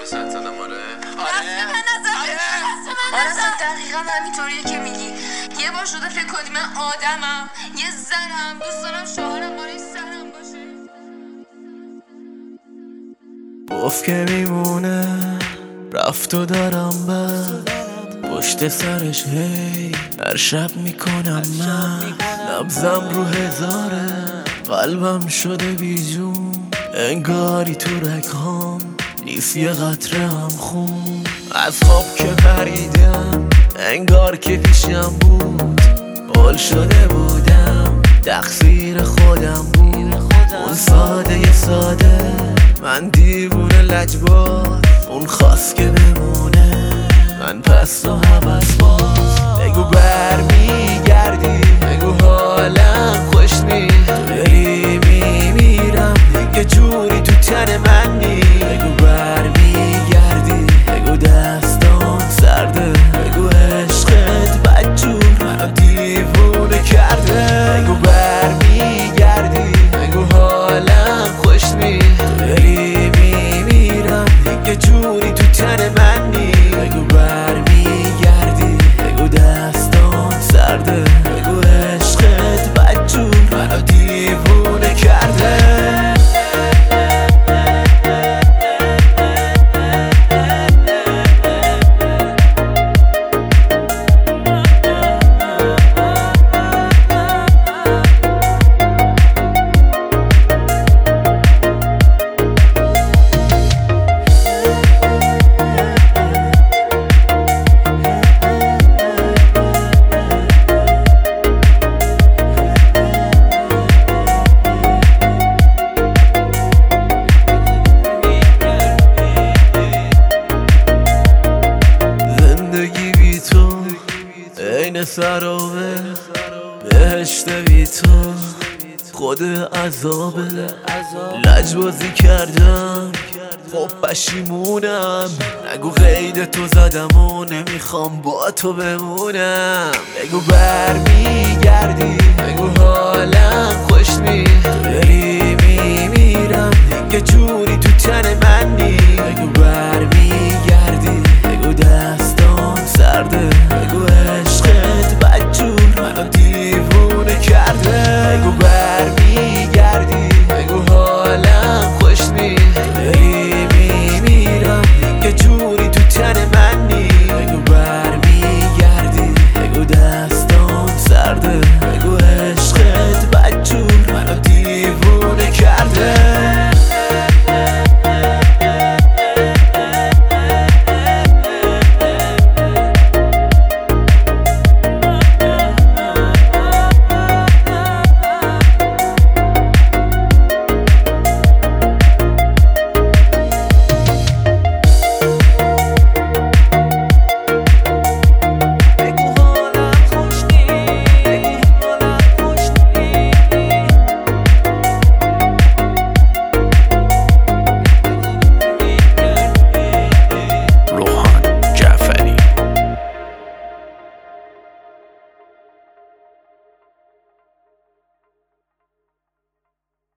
واسه زدم آره اصلا دقیقا همینطوریه که میگی. یه بار شده فکر کنی من آدمم، یه زنم، دوست دارم شوهرم بالای سرم باشه. گفت که میمونه، رفت و دارم بد پشت سرش هی هر شب میکنم من. نبزم رو هزاره، قلبم شده بیجون، انگاری تو رگهام نیست یه قطره هم خون. از خواب که پریدم انگار که پیشم بود، بال شده بودم تقصیر خودم بود. اون ساده ساده من دیوونه لجباز، اون خواست که بمونه من پس و حوض باز. بگو برمیگردی، بگو حالم خوش نی، تو داری میمیرم یه جوری تو تن من نی. بگو برمیگردی، بگو دستان سرده، بگو عشقت بدجور منو دیوونه کرده. بگو برمیگردی، بگو حالم خوش نی، تو داری میمیرم یه جوری تو تن من نی. بگو برمیگردی، بگو دستان سرده، بگو عشقت بدجور منو دیوونه کرده. این سرابه بهشت بی تو خود عذابه. لجبازی کردم خب پشیمونم، نگو قید تو زدم و نمیخوام با تو بمونم. بگو برمیگردی، بگو حالم خوش نی، تو داری